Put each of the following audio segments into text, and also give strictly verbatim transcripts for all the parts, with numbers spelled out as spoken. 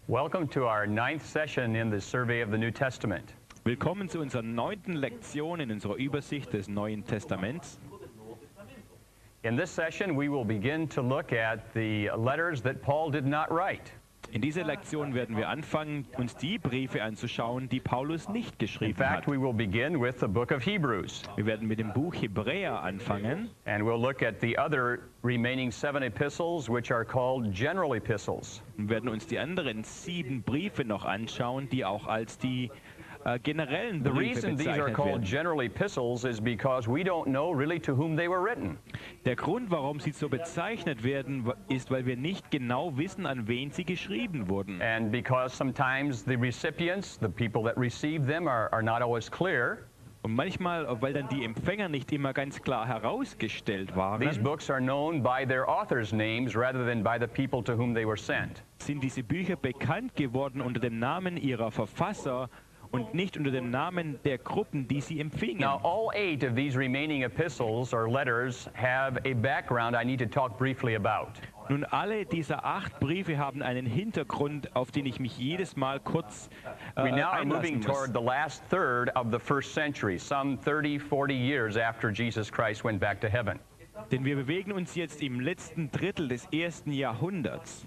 Welcome to our ninth session in the Survey of the New Testament. Willkommen zu unserer neunten Lektion in unserer Übersicht des Neuen Testaments. In this session, we will begin to look at the letters that Paul did not write. In dieser Lektion werden wir anfangen, uns die Briefe anzuschauen, die Paulus nicht In geschrieben fact, hat. we will begin with the book of Hebrews, Wir werden mit dem Buch Hebräer anfangen and we'll look at the other remaining seven epistles, which are called general epistles. und werden uns die anderen sieben Briefe noch anschauen, die auch als die äh, generellen The Briefe reason these are bezeichnet called werden. general epistles is because we don't know really to whom they were written. Der Grund, warum sie so bezeichnet werden, ist, weil wir nicht genau wissen, an wen sie geschrieben wurden. And because sometimes the recipients, the people that receive them, are, are not always clear. Und manchmal, weil dann die Empfänger nicht immer ganz klar herausgestellt These waren, books are known by their authors' names rather than by the people to whom they were sent. sind diese Bücher bekannt geworden unter dem Namen ihrer Verfasser und nicht unter dem Namen der Gruppen, die sie empfingen. Now, all eight of these remaining epistles or letters have a background I need to talk briefly about. Nun, alle dieser acht Briefe haben einen Hintergrund, auf den ich mich jedes Mal kurz äh, We now are einlassen moving muss. toward the last third of the first century, some thirty, forty years after Jesus Christ went back to heaven. Denn wir bewegen uns jetzt im letzten Drittel des ersten Jahrhunderts.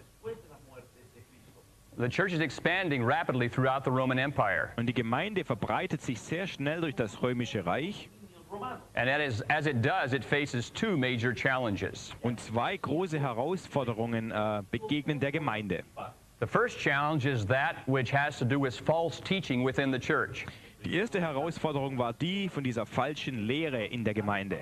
The church is expanding rapidly throughout the Roman Empire. Und die Gemeinde verbreitet sich sehr schnell durch das Römische Reich. And that is, as it does, it faces two major challenges. Und zwei große Herausforderungen äh, begegnen der Gemeinde. The first challenge is that which has to do with false teaching within the church. Die erste Herausforderung war die von dieser falschen Lehre in der Gemeinde.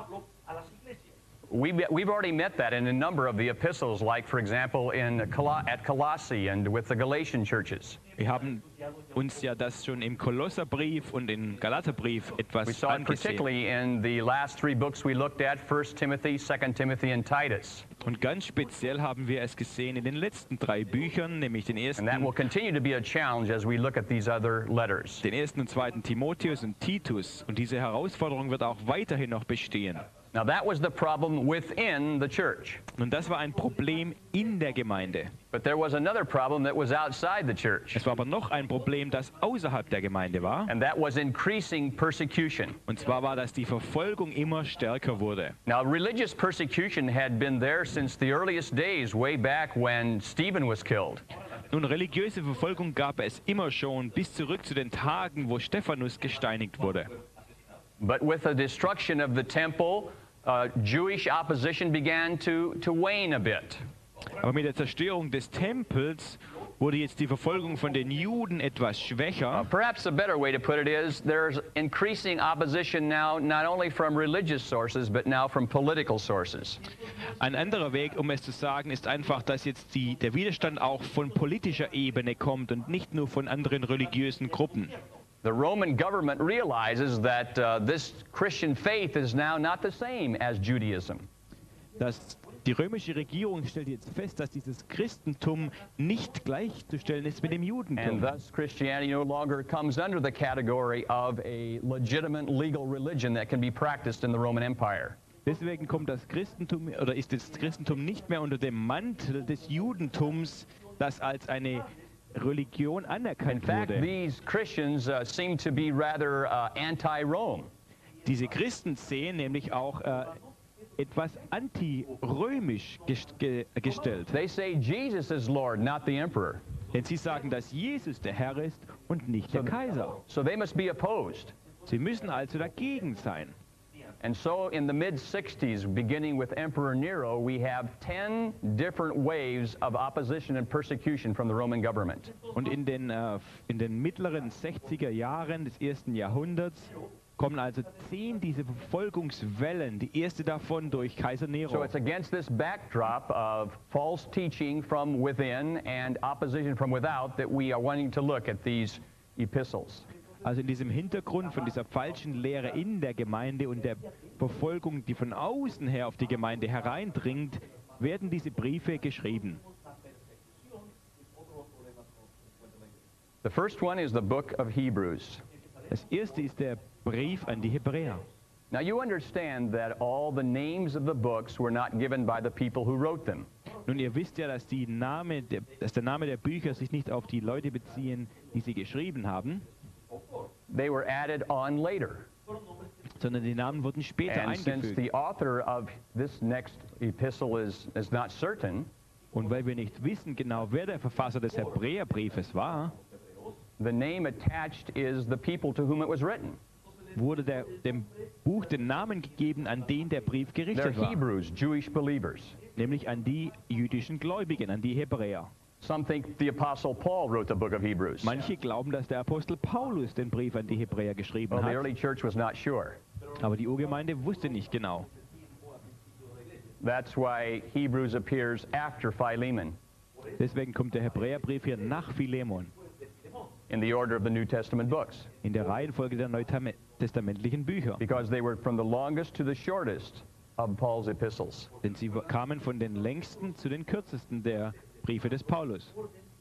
We, we've already met that in a number of the epistles, like, for example, in Col- at Colossae and with the Galatian churches. Wir haben uns ja das schon im Kolosserbrief und im Galaterbrief We etwas saw it angesehen. particularly in the last three books we looked at, First Timothy, Second Timothy, and Titus. Und ganz speziell haben wir es gesehen in den letzten drei Büchern, nämlich den ersten, And that will continue to be a challenge as we look at these other letters. den ersten und zweiten Timotheus und Titus. Und diese Herausforderung wird auch weiterhin noch bestehen. Now, that was the problem within the church. Und das war ein Problem in der Gemeinde. But there was another problem that was outside the church, Es war aber noch ein Problem, das außerhalb der Gemeinde war. and that was increasing persecution. Und zwar war, dass die Verfolgung immer stärker wurde. Now, religious persecution had been there since the earliest days, way back when Stephen was killed. Nun, religiöse Verfolgung gab es immer schon, bis zurück zu den Tagen, wo Stephanus gesteinigt wurde. But with the destruction of the temple, uh, Jewish opposition began to, to wane a bit. Aber mit der Zerstörung des Tempels wurde jetzt die Verfolgung von den Juden etwas schwächer. Perhaps a better way to put it is there's increasing opposition now, not only from religious sources, but now from political sources. Ein anderer Weg, um es zu sagen, ist einfach, dass jetzt die, der Widerstand auch von politischer Ebene kommt und nicht nur von anderen religiösen Gruppen. The Roman government realizes that uh, this Christian faith is now not the same as Judaism. Das, die römische Regierung stellt jetzt fest, dass dieses Christentum nicht gleichzustellen ist mit dem And Judentum. thus Christianity no longer comes under the category of a legitimate legal religion that can be practiced in the Roman Empire. Deswegen kommt das Christentum oder ist das Christentum nicht mehr unter dem Mantel des Judentums, das als eine Religion In anerkannt fact, wurde. these Christians uh, seem to be rather uh, anti-Rome. Diese Christen sehen nämlich auch äh, etwas anti-römisch gest ge gestellt. They say Jesus is Lord, not the emperor. Denn sie sagen, dass Jesus der Herr ist und nicht der Kaiser. So they must be opposed. Sie müssen also dagegen sein. And so in the mid sixties, beginning with Emperor Nero, we have ten different waves of opposition and persecution from the Roman government. Und in den, äh, in den mittleren sechziger Jahren des ersten Jahrhunderts kommen also zehn diese Verfolgungswellen, die erste davon durch Kaiser So Nero. it's against this backdrop of false teaching from within and opposition from without that we are wanting to look at these epistles. Also in diesem Hintergrund von dieser falschen Lehre in der Gemeinde und der Verfolgung, die von außen her auf die Gemeinde hereindringt, werden diese Briefe geschrieben. The first one is the book of Hebrews. Das erste ist der Brief an die Hebräer. Now you understand that all the names of the books were not given by the people who wrote them. Nun, ihr wisst ja, dass, die Name der, dass der Name der Bücher sich nicht auf die Leute beziehen, die sie geschrieben haben, They were added on later. sondern die Namen wurden später And since eingefügt. the author of this next epistle is, is not certain, Und weil wir nicht wissen genau, wer der Verfasser des Hebräerbriefes war, the name attached is the people to whom it was written. wurde der, dem Buch den Namen gegeben, an den der Brief They're gerichtet war, Hebrews, Jewish believers. nämlich an die jüdischen Gläubigen, an die Hebräer. Some think the Apostle Paul wrote the book of Hebrews. Manche glauben, dass der Apostel Paulus den Brief an die Hebräer geschrieben Well, the hat, early church was not sure. aber die Urgemeinde wusste nicht genau. That's why Hebrews appears after Philemon Deswegen kommt der Hebräerbrief hier nach Philemon, in the order of the New Testament books, in der Reihenfolge der neutestamentlichen Bücher. because they were from the longest to the shortest of Paul's epistles. Denn sie kamen von den längsten zu den kürzesten der Briefe des Paulus.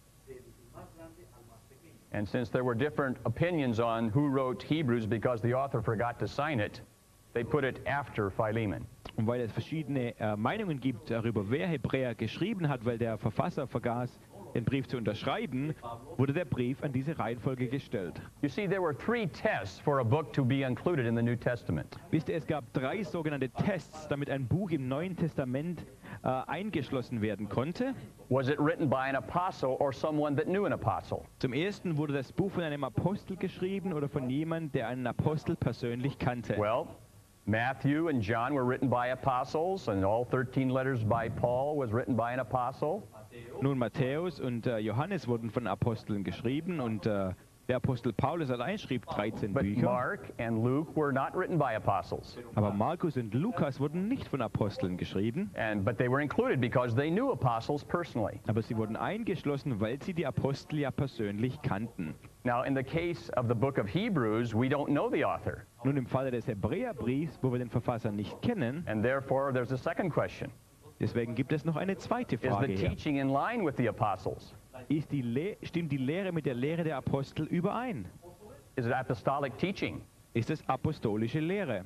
And since there were different opinions on who wrote Hebrews because the author forgot to sign it, they put it after Philemon. Und weil es verschiedene äh, Meinungen gibt darüber, wer Hebräer geschrieben hat, weil der Verfasser vergaß, den Brief zu unterschreiben, wurde der Brief an diese Reihenfolge gestellt. You see, there were three tests for a book to be included in the New Testament. Wisst ihr, es gab drei sogenannte Tests, damit ein Buch im Neuen Testament äh, eingeschlossen werden konnte. Was it written by an apostle or someone that knew an apostle? Zum ersten wurde das Buch von einem Apostel geschrieben oder von jemandem, der einen Apostel persönlich kannte. Well, Matthew and John were written by apostles, and all thirteen letters by Paul was written by an apostle. Nun, Matthäus und äh, Johannes wurden von Aposteln geschrieben und äh, der Apostel Paulus allein schrieb dreizehn But Bücher. Mark and Luke were not written by apostles. Aber Markus und Lukas wurden nicht von Aposteln geschrieben, And, but they were included because they knew apostles personally. aber sie wurden eingeschlossen, weil sie die Apostel ja persönlich kannten. Now, in the case of the book of Hebrews, we don't know the author. Nun, im Falle des Hebräerbriefs, wo wir den Verfasser nicht kennen, And therefore, there's a second question. deswegen gibt es noch eine zweite Is the Frage hier. teaching in line with the apostles? Ist die Le stimmt die Lehre mit der Lehre der Apostel überein? Is it apostolic teaching? Ist es apostolische Lehre?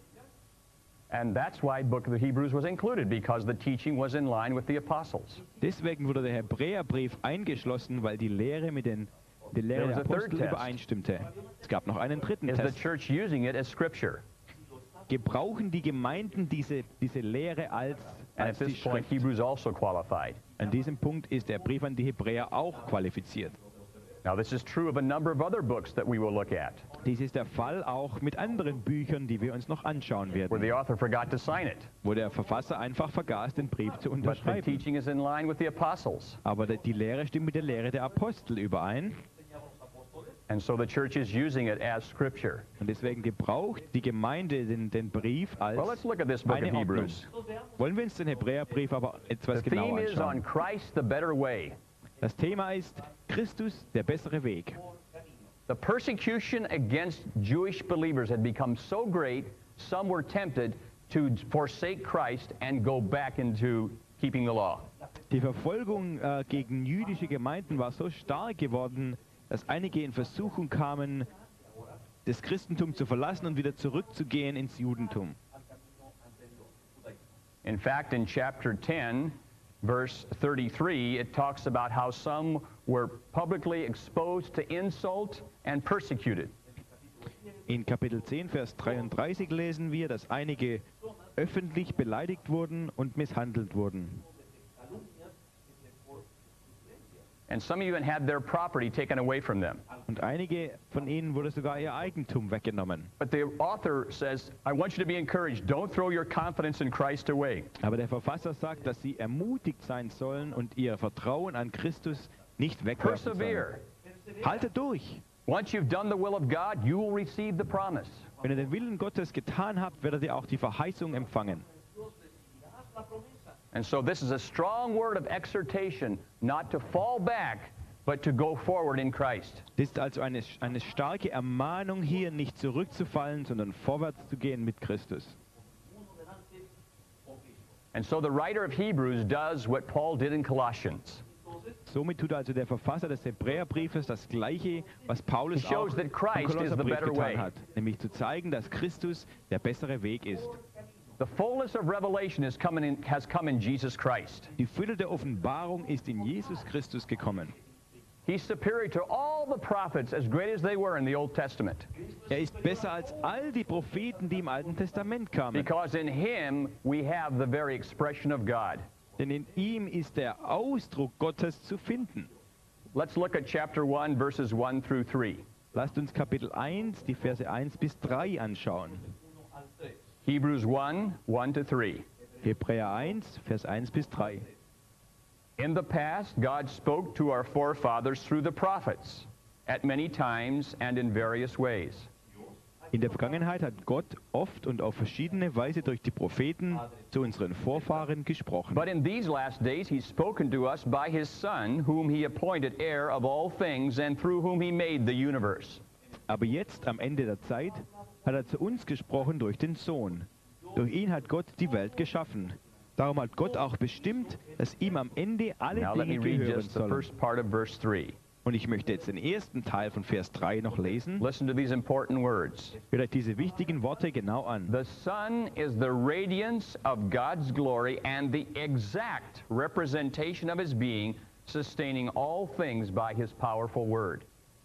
And that's why book of the Hebrews was included, because the teaching was in line with the apostles. Deswegen wurde der Hebräerbrief eingeschlossen, weil die Lehre mit den, der Lehre There der was a third Apostel test. übereinstimmte. Es gab noch einen dritten Is the Test. church using it as scripture? Gebrauchen die Gemeinden diese, diese Lehre als, And als at die this point, Schrift? Hebrews also qualified. An diesem Punkt ist der Brief an die Hebräer auch qualifiziert. Now, this is true of a number of other books that we will look at, Dies ist der Fall auch mit anderen Büchern, die wir uns noch anschauen where werden, the author forgot to sign it. wo der Verfasser einfach vergaß, den Brief zu But the unterschreiben. teaching is in line with the apostles. Aber die Lehre stimmt mit der Lehre der Apostel überein. And so the church is using it as scripture. Und deswegen gebraucht die Gemeinde den, den Brief als Well, let's look at this book eine of Ordnung. Hebrews. Wollen wir uns den Hebräerbrief aber etwas The genauer theme is on anschauen. Christ, the better way. Das Thema ist Christus, der bessere Weg. The persecution against Jewish believers had become so great, some were tempted to forsake Christ and go back into keeping the law. Die Verfolgung äh, gegen jüdische Gemeinden war so stark geworden, dass einige in Versuchung kamen, das Christentum zu verlassen und wieder zurückzugehen ins Judentum. In fact, in chapter ten, verse thirty-three, it talks about how some were publicly exposed to insult and persecuted. In Kapitel zehn, Vers dreiunddreißig lesen wir, dass einige öffentlich beleidigt wurden und misshandelt wurden. And some even had their property taken away from them. Und einige von ihnen wurde sogar ihr Eigentum weggenommen. But the author says, I want you to be encouraged. Don't throw your confidence in Christ away. Aber der Verfasser sagt, dass sie ermutigt sein sollen und ihr Vertrauen an Christus nicht wegwerfen sollen. Persevere. Haltet durch! Once you've done the will of God, you will receive the promise. Wenn ihr den Willen Gottes getan habt, werdet ihr auch die Verheißung empfangen. And so this is a strong word of exhortation, not to fall back, but to go forward in Christ. Das ist also eine, eine starke Ermahnung hier, nicht zurückzufallen, sondern vorwärts zu gehen mit Christus. And so the writer of Hebrews does what Paul did in Colossians. Somit tut also der Verfasser des Hebräerbriefes das Gleiche, was Paulus He shows auch that im Christ is the Kolosserbrief better way. getan hat, nämlich zu zeigen, dass Christus der bessere Weg ist. The fullness of revelation is coming in, has come in Jesus Christ. Die Fülle der Offenbarung ist in Jesus Christus gekommen. He's superior to all the prophets, as great as they were in the Old Testament. Er ist besser als all die Propheten, die im Alten Testament kamen. Because in him we have the very expression of God. Denn in ihm ist der Ausdruck Gottes zu finden. Let's look at chapter one, verses one through three. Lasst uns Kapitel eins, die Verse eins bis drei anschauen. Hebrews one, one to three. Hebräer eins, Vers eins bis drei. In the past, God spoke to our forefathers through the prophets at many times and in various ways. In der Vergangenheit hat Gott oft und auf verschiedene Weise durch die Propheten zu unseren Vorfahren gesprochen. But in these last days, he's spoken to us by his Son, whom he appointed heir of all things and through whom he made the universe. Aber jetzt, am Ende der Zeit, hat er zu uns gesprochen durch den Sohn. Durch ihn hat Gott die Welt geschaffen. Darum hat Gott auch bestimmt, dass ihm am Ende alle Now let me Dinge read gehören just the sollen. first part of verse three. Und ich möchte jetzt den ersten Teil von Vers drei noch lesen. Listen to these important words. Hört euch diese wichtigen Worte genau an. The Son is the radiance of God's glory and the exact representation of his being, sustaining all things by his powerful word.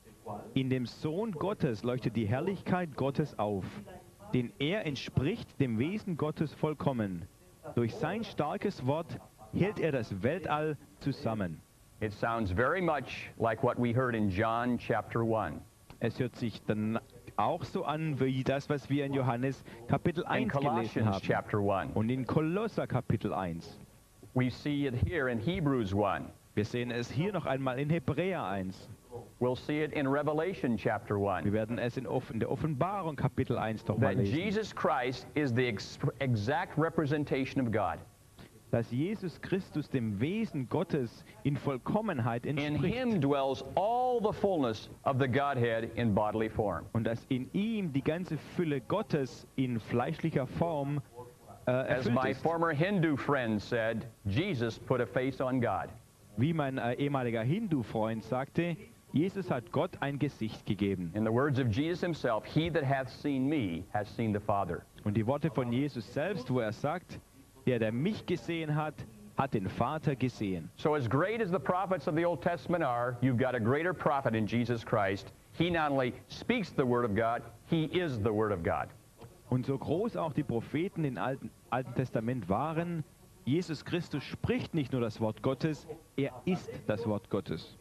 In dem Sohn Gottes leuchtet die Herrlichkeit Gottes auf, denn er entspricht dem Wesen Gottes vollkommen. Durch sein starkes Wort hält er das Weltall zusammen. It sounds very much like what we heard in John chapter one. Es hört sich dann auch so an wie das, was wir in Johannes Kapitel In eins gelesen Colossians haben. chapter one. Und in Kolosser Kapitel eins. We see it here in Hebrews one. Wir sehen es hier noch einmal in Hebräer eins. We'll see it in Revelation chapter Wir one. werden es in, Off- in der Offenbarung Kapitel eins doch mal That lesen. Jesus Christ is the ex exact representation of God. Dass Jesus Christus dem Wesen Gottes in Vollkommenheit In entspricht. him dwells all the fullness of the Godhead in bodily form. Und dass in ihm die ganze Fülle Gottes in fleischlicher Form äh, As erfüllt my ist. former Hindu friend said, Jesus put a face on God. Wie mein äh, ehemaliger Hindu-Freund sagte, Jesus hat Gott ein Gesicht gegeben. In the words of Jesus himself, he that hath seen me has seen the Father. Und die Worte von Jesus selbst, wo er sagt, der, der mich gesehen hat, hat den Vater gesehen. So as great as the prophets of the Old Testament are, you've got a greater prophet in Jesus Christ. He not only speaks the word of God, he is the word of God. Und so groß auch die Propheten im Alten, Alten Testament waren, Jesus Christus spricht nicht nur das Wort Gottes, er ist das Wort Gottes.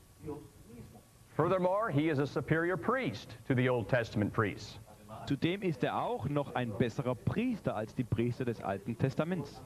Furthermore, he is a superior priest to the Old Testament priests. Zudem ist er auch noch ein besserer Priester als die Priester des Alten Testaments.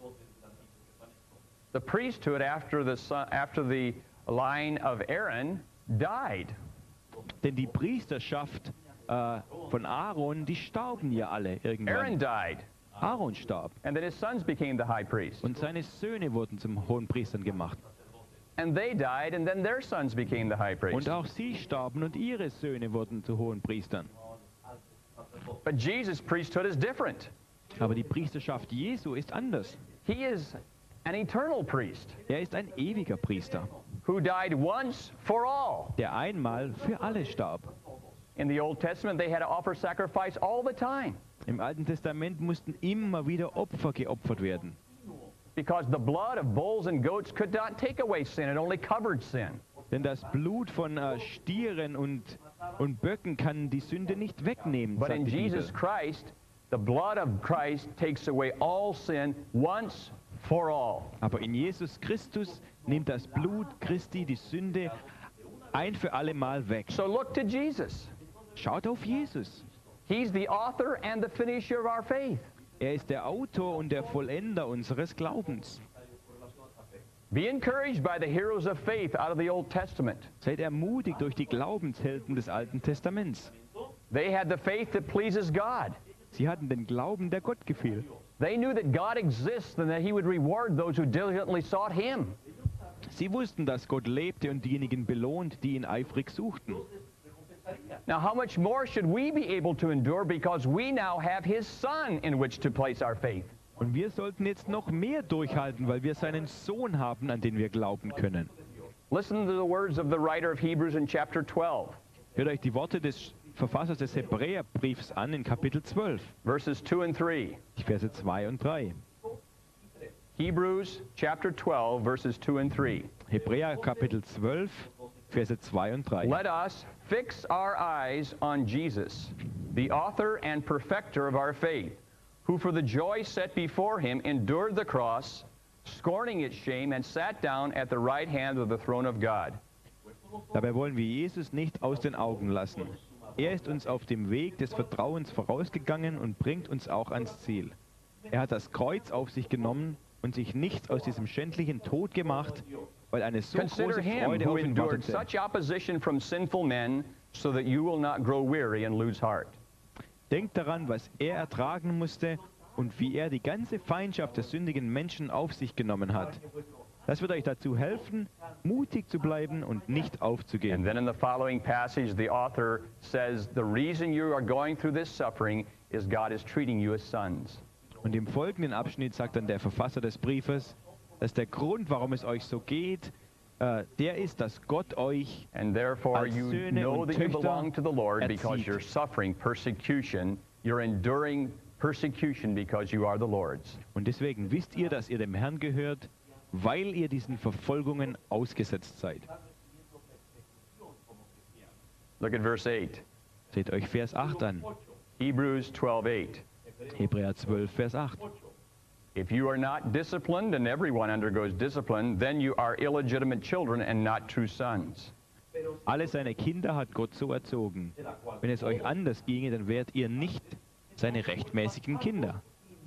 The priesthood after the, son, after the line of Aaron died. Denn die Priesterschaft äh, von Aaron, die starben ja alle Aaron irgendwann. died, Aaron starb and then his sons became the high priest. und seine Söhne wurden zum Hohenpriestern gemacht. And they died, and then their sons became the high priest. Und auch sie starben und ihre Söhne wurden zu Hohenpriestern. But Jesus' priesthood is different. Aber die Priesterschaft Jesu ist anders. He is an eternal priest Er ist ein ewiger Priester, who died once for all. der einmal für alle starb. In the Old Testament, they had to offer sacrifice all the time Im Alten Testament mussten immer wieder Opfer geopfert werden. because the blood of bulls and goats could not take away sin. It only covered sin. Denn das Blut von äh, Stieren und, und Böcken kann die Sünde nicht wegnehmen, But sagt in die Bibel. Jesus Christ, the blood of Christ takes away all sin once for all. Aber in Jesus Christus nimmt das Blut Christi die Sünde ein für alle Mal weg. So look to Jesus. Schaut auf Jesus. He's the author and the finisher of our faith. Er ist der Autor und der Vollender unseres Glaubens. Be encouraged by the heroes of faith out of the Old Testament. Seid ermutigt durch die Glaubenshelden des Alten Testaments. They had the faith that pleases God. Sie hatten den Glauben, der Gott gefiel. They knew that God exists and that he would reward those who diligently sought him. Sie wussten, dass Gott lebte und diejenigen belohnt, die ihn eifrig suchten. Now, how much more should we be able to endure because we now have his Son in which to place our faith? Und wir sollten jetzt noch mehr durchhalten, weil wir seinen Sohn haben, an den wir glauben können. Listen to the words of the writer of Hebrews in chapter twelve, Hört euch die Worte des Verfassers des Hebräerbriefs an in Kapitel zwölf, verses two and three. die die Verse zwei und drei. Hebrews chapter twelve, verses two and three. Hebräer Kapitel zwölf, Verse zwei und drei. Let us fix our eyes on Jesus, the author and perfecter of our faith, who for the joy set before him endured the cross, scorning its shame, and sat down at the right hand of the throne of God. Dabei wollen wir Jesus nicht aus den Augen lassen. Er ist uns auf dem Weg des Vertrauens vorausgegangen und bringt uns auch ans Ziel. Er hat das Kreuz auf sich genommen und sich nichts aus diesem schändlichen Tod gemacht, weil eine so Consider große him Freude who auf ihn endured wartete. such opposition from sinful men, so that you will not grow weary and lose heart. Denkt daran, was er ertragen musste und wie er die ganze Feindschaft der sündigen Menschen auf sich genommen hat. Das wird euch dazu helfen, mutig zu bleiben und nicht And aufzugeben. then in the following passage, the author says, the reason you are going through this suffering is God is treating you as sons. Und im folgenden Abschnitt sagt dann der Verfasser des Briefes, dass der Grund, warum es euch so geht, äh, der ist, dass Gott euch And therefore als you Söhne know und that you Töchter belong to the Lord because erzieht. you're suffering persecution. You're enduring persecution because you are the Lord's. Und deswegen wisst ihr, dass ihr dem Herrn gehört, weil ihr diesen Verfolgungen ausgesetzt seid. Look at verse eight. Seht euch Vers acht an. Hebrews twelve eight. Hebräer zwölf, Vers acht. If you are not disciplined, and everyone undergoes discipline, then you are illegitimate children and not true sons. Alle seine Kinder hat Gott so erzogen. Wenn es euch anders ginge, dann wärt ihr nicht seine rechtmäßigen Kinder.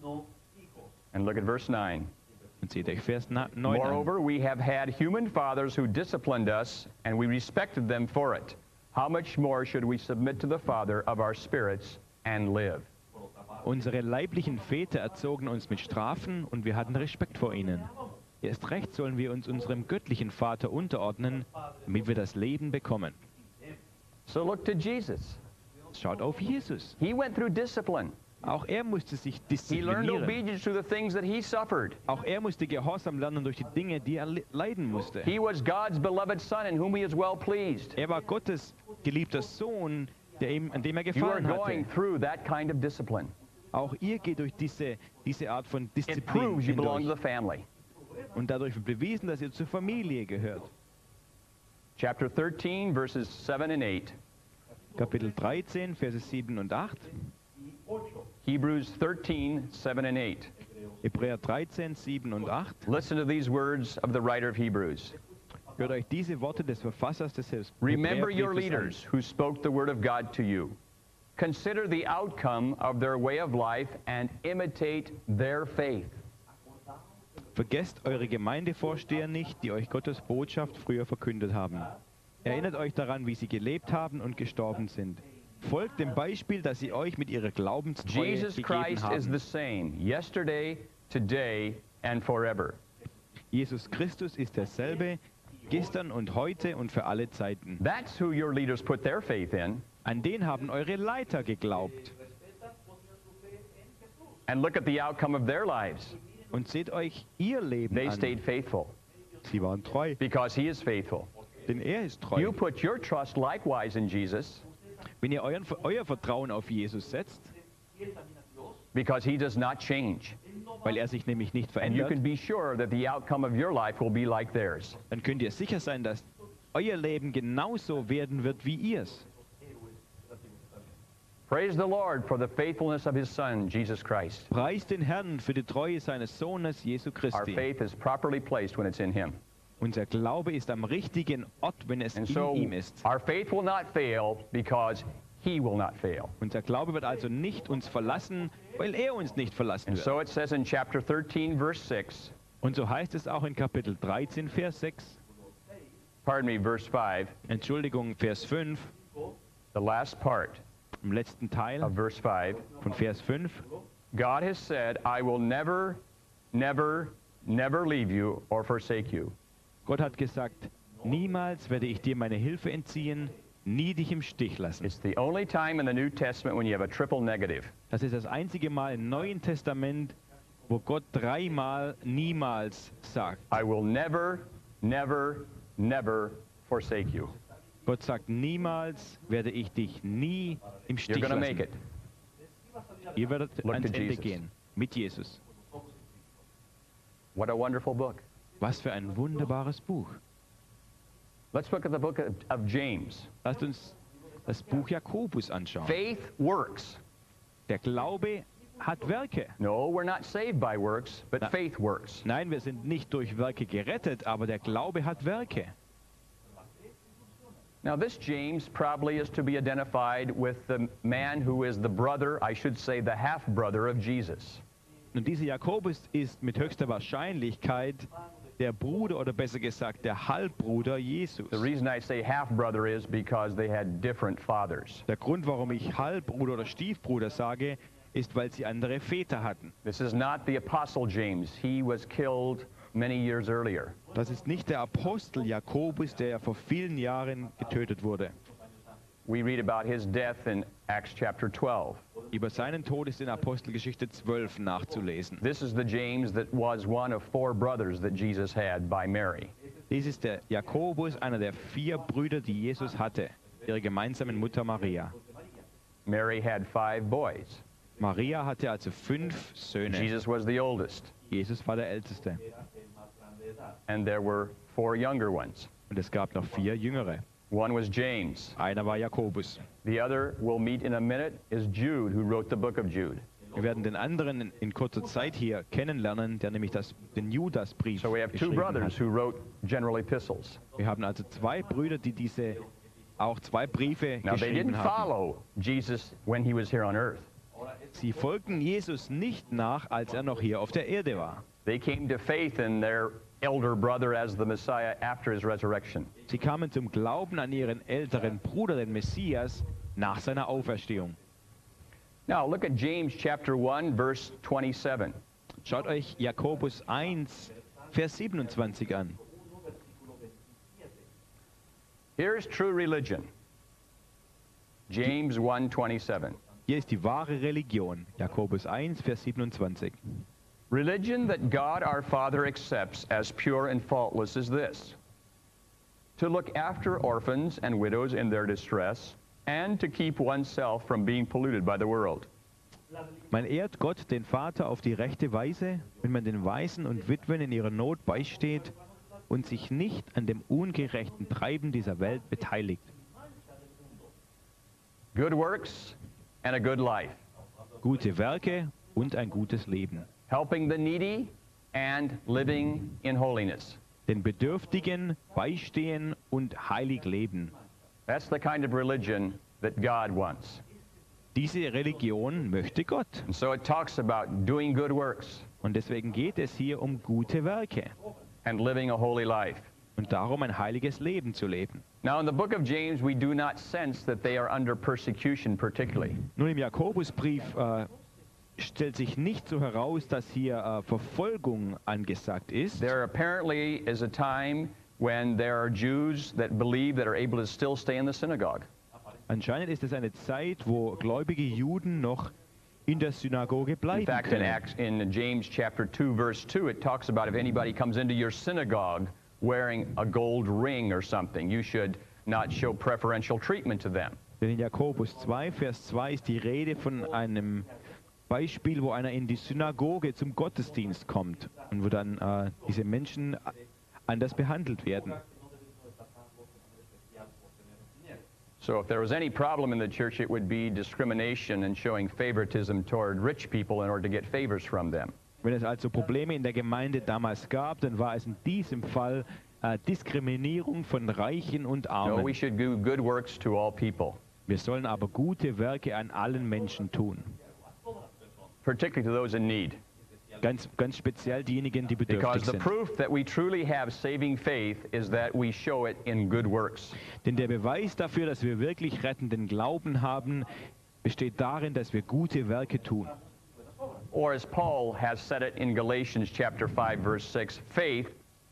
And look at verse nine. Und seht euch Vers neun an. Moreover, we have had human fathers who disciplined us, and we respected them for it. How much more should we submit to the Father of our spirits and live? Unsere leiblichen Väter erzogen uns mit Strafen und wir hatten Respekt vor ihnen. Erst recht sollen wir uns unserem göttlichen Vater unterordnen, damit wir das Leben bekommen. So look to Jesus. Schaut auf Jesus. He went through discipline. Auch er musste sich He learned disziplinieren. obedience through the things that he suffered. Auch er musste Gehorsam lernen durch die Dinge, die er le- leiden musste. He was God's beloved Son in whom he is well pleased. Er war Gottes geliebter Sohn, der ihm, an dem er You are gefallen going hatte. through that kind of discipline. Auch ihr geht durch diese, diese Art von It Disziplin proves you belong to hindurch. the family. Und dadurch wird bewiesen, dass ihr zur Familie gehört. Chapter thirteen, verses seven and eight. Kapitel dreizehn, Verse sieben und acht. Hebrews thirteen, seven and eight. Hebräer dreizehn, sieben und acht. Listen to these words of the writer of Hebrews. Hört euch diese Worte des Verfassers des Remember your Hebräerbriefes leaders who spoke the word of God to you. Consider the outcome of their way of life and imitate their faith. an. Vergesst eure Gemeindevorsteher nicht, die euch Gottes Botschaft früher verkündet haben. Erinnert euch daran, wie sie gelebt haben und gestorben sind. Folgt dem Beispiel, das sie euch mit ihrer Glaubenstreue Jesus gegeben Christ is haben. the same yesterday, today, and forever. Jesus Christus ist derselbe, gestern und heute und für alle Zeiten. That's who your leaders put their faith in. An den haben eure Leiter geglaubt. And look at the outcome of their lives. Und seht euch ihr Leben They an. stayed faithful Sie waren treu, because he is faithful. denn er ist treu. You put your trust likewise in Jesus Wenn ihr euren, euer Vertrauen auf Jesus setzt, because he does not change. weil er sich nämlich nicht And you verändert, can be sure that the outcome of your life will be like theirs. dann könnt ihr sicher sein, dass euer Leben genauso werden wird wie ihrs. Praise the Lord for the faithfulness of his Son, Jesus Christ. Preist den Herrn für die Treue seines Sohnes Jesu Our Christi. faith is properly placed when it's in him. Unser Glaube ist am richtigen Ort, wenn es And in so ihm ist. our faith will not fail because he will not fail. Unser Glaube wird also nicht uns verlassen, weil er uns nicht verlassen And wird. so it says in chapter thirteen, verse six, Und so heißt es auch in Kapitel dreizehn, Vers sechs, pardon me, verse five, Entschuldigung, Vers fünf, the last part im letzten Teil of verse five, von Vers fünf, God has said, I will never, never, never leave you or forsake you. Gott hat gesagt, niemals werde ich dir meine Hilfe entziehen, nie dich im Stich lassen. It's the only time in the New Testament when you have a triple negative. Das ist das einzige Mal im Neuen Testament, wo Gott dreimal niemals sagt. I will never, never, never forsake you. Gott sagt, niemals werde ich dich nie im You're Stich going to make lassen. it. Ihr werdet Look ans to Ende Jesus. gehen. mit Jesus. What a wonderful book. Was für ein wunderbares Buch. Let's look at the book of, of James. Lasst uns das Buch Jakobus anschauen. Faith works. Der Glaube hat Werke. No, we're not saved by works, but Na- faith works. Nein, wir sind nicht durch Werke gerettet, aber der Glaube hat Werke. Now, this James probably is to be identified with the man who is the brother, I should say, the half-brother of Jesus. Und dieser Jakobus ist mit höchster Wahrscheinlichkeit der Bruder oder besser gesagt der Halbbruder Jesus. The reason I say half-brother is because they had different fathers. Der Grund, warum ich Halbbruder oder Stiefbruder sage, ist, weil sie andere Väter hatten. This is not the Apostle James. He was killed many years earlier. Das ist nicht der Apostel Jakobus, der ja vor vielen Jahren getötet wurde. We read about his death in Acts chapter twelve. Über seinen Tod ist in Apostelgeschichte zwölf nachzulesen. This is the James that was one of four brothers that Jesus had by Mary. Dies ist der Jakobus, einer der vier Brüder, die Jesus hatte, ihre gemeinsamen Mutter Maria. Mary had five boys. Maria hatte also fünf Söhne. Jesus was the oldest, Jesus war der Älteste. and there were four younger ones. Und es gab noch vier Jüngere. One was James. Einer war Jakobus. The other we'll meet in a minute is Jude, who wrote the book of Jude. Wir werden den anderen in, in kurzer Zeit hier kennenlernen, der nämlich das, den Judasbrief So we have two geschrieben brothers hat. who wrote general epistles. Wir haben also zwei Brüder, die diese auch zwei Briefe Now they didn't geschrieben haben. follow Jesus when he was here on earth. Sie folgten Jesus nicht nach, als er noch hier auf der Erde war. They came to faith in their elder brother as the Messiah after his resurrection. Sie kamen zum Glauben an ihren älteren Bruder, den Messias, nach seiner Auferstehung. Now look at James chapter one, verse twenty-seven. Schaut euch Jakobus eins, Vers siebenundzwanzig an. Here's true religion. James one twenty-seven. Hier ist die wahre Religion. Jakobus eins, Vers siebenundzwanzig. Religion that God our Father accepts as pure and faultless is this: to look after orphans and widows in their distress, and to keep oneself from being polluted by the world. Man ehrt Gott, den Vater, auf die rechte Weise, wenn man den Waisen und Witwen in ihrer Not beisteht und sich nicht an dem ungerechten Treiben dieser Welt beteiligt. Good works and a good life. Gute Werke und ein gutes Leben. Helping the needy and living in holiness. Den Bedürftigen beistehen und heilig leben. That's the kind of religion that God wants. Diese Religion möchte Gott. And so it talks about doing good works Und deswegen geht es hier um gute Werke and living a holy life. und darum, ein heiliges Leben zu leben. Now, in the book of James, we do not sense that they are under persecution particularly. Nun, im Jakobusbrief äh, stellt sich nicht so heraus, dass hier äh, Verfolgung angesagt ist. There apparently is a time when there are Jews that believe that are able to still stay in the synagogue. Anscheinend ist es eine Zeit, wo gläubige Juden noch in der Synagoge In bleiben fact, in, können. Acts, in James chapter two, verse two, it talks about if anybody comes into your synagogue wearing a gold ring or something, you should not show preferential treatment to them. Denn in Jakobus zwei, Vers zwei ist die Rede von einem Beispiel, wo einer in die Synagoge zum Gottesdienst kommt und wo dann äh, diese Menschen anders behandelt werden. So if there was any problem in the church, it would be discrimination and showing favoritism toward rich people in order to get favors from them. Wenn es also Probleme in der Gemeinde damals gab, dann war es in diesem Fall äh, Diskriminierung von Reichen und No, Armen. we should do good works to all people, Wir sollen aber gute Werke an allen Menschen tun. particularly to those in need. Ganz, ganz speziell diejenigen, die Because bedürftig the sind. proof that we truly have saving faith is that we show it in good works. Denn der Beweis dafür, dass wir wirklich rettenden Glauben haben, besteht darin, dass wir gute Werke tun. Or as Paul has said it in Galatians chapter five, verse six, faith